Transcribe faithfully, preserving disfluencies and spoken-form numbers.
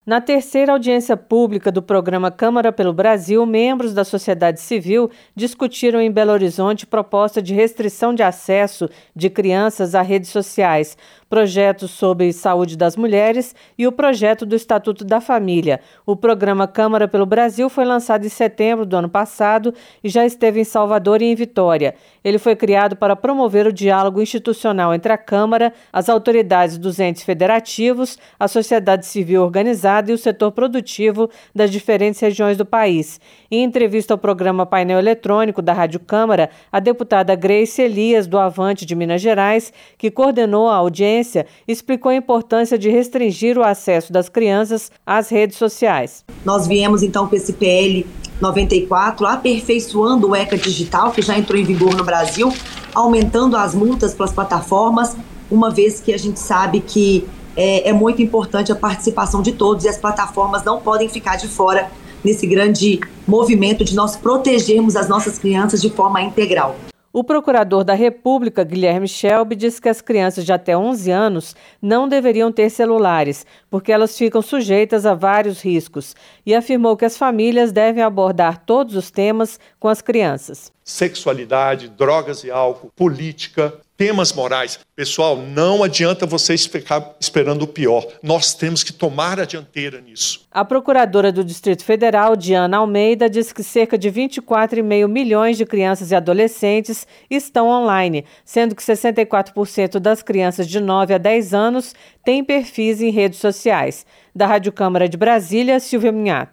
Na terceira audiência pública do programa Câmara pelo Brasil, membros da sociedade civil discutiram em Belo Horizonte proposta de restrição de acesso de crianças a redes sociais, projetos sobre saúde das mulheres e o projeto do Estatuto da Família. O programa Câmara pelo Brasil foi lançado em setembro do ano passado e já esteve em Salvador e em Vitória. Ele foi criado para promover o diálogo institucional entre a Câmara, as autoridades dos entes federativos, a sociedade civil organizada e o setor produtivo das diferentes regiões do país. Em entrevista ao programa Painel Eletrônico da Rádio Câmara, a deputada Grace Elias, do Avante de Minas Gerais, que coordenou a audiência, explicou a importância de restringir o acesso das crianças às redes sociais. Nós viemos então com esse P L noventa e quatro, aperfeiçoando o ECA Digital, que já entrou em vigor no Brasil, aumentando as multas para as plataformas, uma vez que a gente sabe que é, é muito importante a participação de todos e as plataformas não podem ficar de fora nesse grande movimento de nós protegermos as nossas crianças de forma integral. O procurador da República, Guilherme Shelby, diz que as crianças de até onze anos não deveriam ter celulares, porque elas ficam sujeitas a vários riscos, e afirmou que as famílias devem abordar todos os temas com as crianças. Sexualidade, drogas e álcool, política, temas morais. Pessoal, não adianta vocês ficar esperando o pior. Nós temos que tomar a dianteira nisso. A procuradora do Distrito Federal, Diana Almeida, diz que cerca de vinte e quatro vírgula cinco milhões de crianças e adolescentes estão online, sendo que sessenta e quatro por cento das crianças de nove a dez anos têm perfis em redes sociais. Da Rádio Câmara de Brasília, Silvia Minhato.